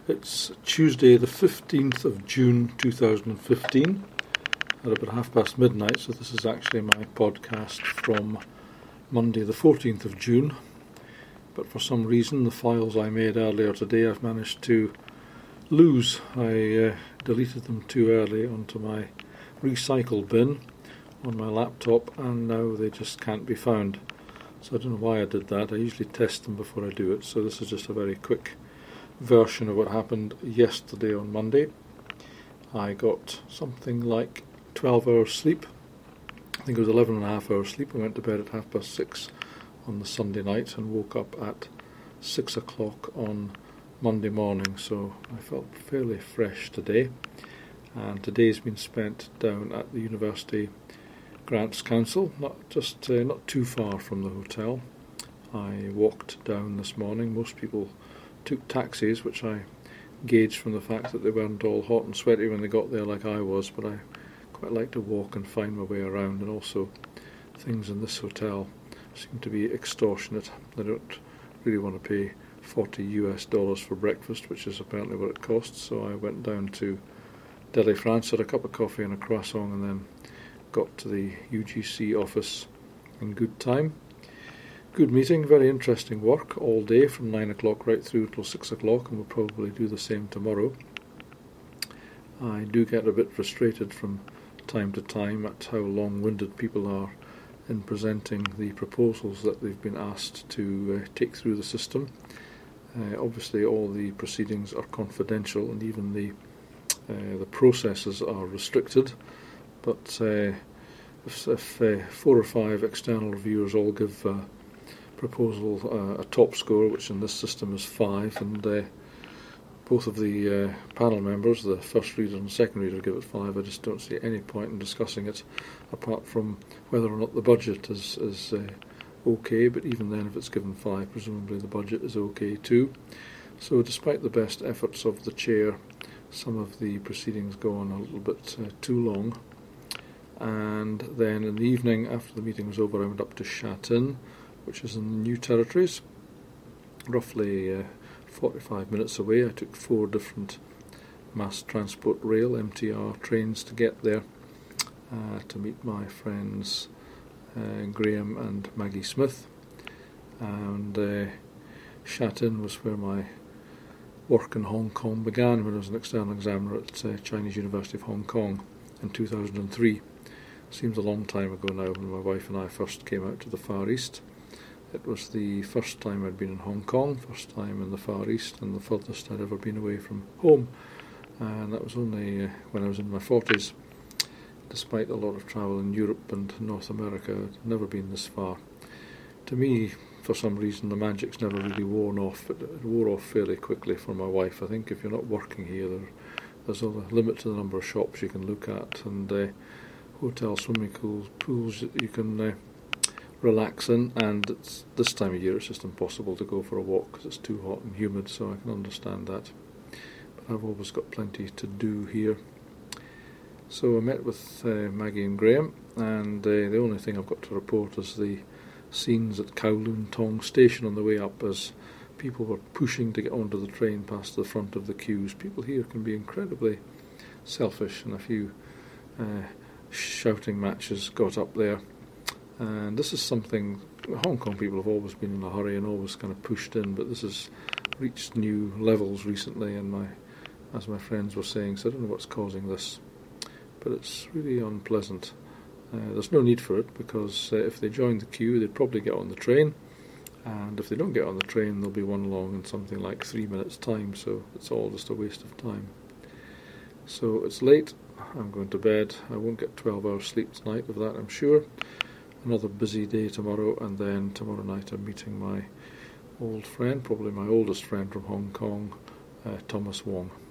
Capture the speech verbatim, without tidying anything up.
It's Tuesday the fifteenth of June two thousand fifteen at about half past midnight, so this is actually my podcast from Monday the fourteenth of June, but for some reason the files I made earlier today I've managed to lose. I uh, deleted them too early onto my recycle bin on my laptop and now they just can't be found. So I don't know why I did that. I usually test them before I do it, so this is just a very quick version of what happened yesterday on Monday. I got something like twelve hours sleep. I think it was eleven and a half hours sleep. I went to bed at half past six on the Sunday night and woke up at six o'clock on Monday morning, so I felt fairly fresh today. And today's been spent down at the University Grants Council, not just uh, not too far from the hotel. I walked down this morning. Most people took taxis, which I gauged from the fact that they weren't all hot and sweaty when they got there like I was, but I quite like to walk and find my way around, and also things in this hotel seem to be extortionate. I don't really want to pay forty US dollars for breakfast, which is apparently what it costs, so I went down to Deli France, had a cup of coffee and a croissant, and then got to the U G C office in good time. Good meeting, very interesting work all day from nine o'clock right through till six o'clock, and we'll probably do the same tomorrow. I do get a bit frustrated from time to time at how long-winded people are in presenting the proposals that they've been asked to uh, take through the system. Uh, obviously all the proceedings are confidential and even the uh, the processes are restricted, but uh, if, if uh, four or five external reviewers all give uh, proposal uh, a top score, which in this system is five, and uh, both of the uh, panel members, the first reader and second reader, give it five. I just don't see any point in discussing it apart from whether or not the budget is, is uh, okay, but even then if it's given five, presumably the budget is okay too. So despite the best efforts of the chair, some of the proceedings go on a little bit uh, too long. And then in the evening, after the meeting was over, I went up to Sha Tin, which is in the New Territories, roughly uh, forty-five minutes away. I took four different mass transport rail, M T R trains to get there uh, to meet my friends uh, Graham and Maggie Smith. And uh, Sha Tin was where my work in Hong Kong began when I was an external examiner at uh, Chinese University of Hong Kong in two thousand three. Seems a long time ago now when my wife and I first came out to the Far East. It was the first time I'd been in Hong Kong, first time in the Far East, and the furthest I'd ever been away from home. And that was only uh, when I was in my forties. Despite a lot of travel in Europe and North America, I'd never been this far. To me, for some reason, the magic's never really worn off. It, it wore off fairly quickly for my wife. I think if you're not working here, there, there's a limit to the number of shops you can look at, and uh, hotel swimming pools, pools that you can uh, relax in, and it's, this time of year it's just impossible to go for a walk because it's too hot and humid, so I can understand that. But I've always got plenty to do here. So I met with uh, Maggie and Graham, and uh, the only thing I've got to report is the scenes at Kowloon Tong Station on the way up as people were pushing to get onto the train past the front of the queues. People here can be incredibly selfish, and a few uh, shouting matches got up there. And this is something, Hong Kong people have always been in a hurry and always kind of pushed in, but this has reached new levels recently, and my, as my friends were saying, so I don't know what's causing this, but it's really unpleasant. Uh, there's no need for it, because uh, if they joined the queue they'd probably get on the train, and if they don't get on the train there'll be one along in something like three minutes time, so it's all just a waste of time. So it's late, I'm going to bed. I won't get twelve hours sleep tonight, of that I'm sure. Another busy day tomorrow, and then tomorrow night I'm meeting my old friend, probably my oldest friend from Hong Kong, uh, Thomas Wong.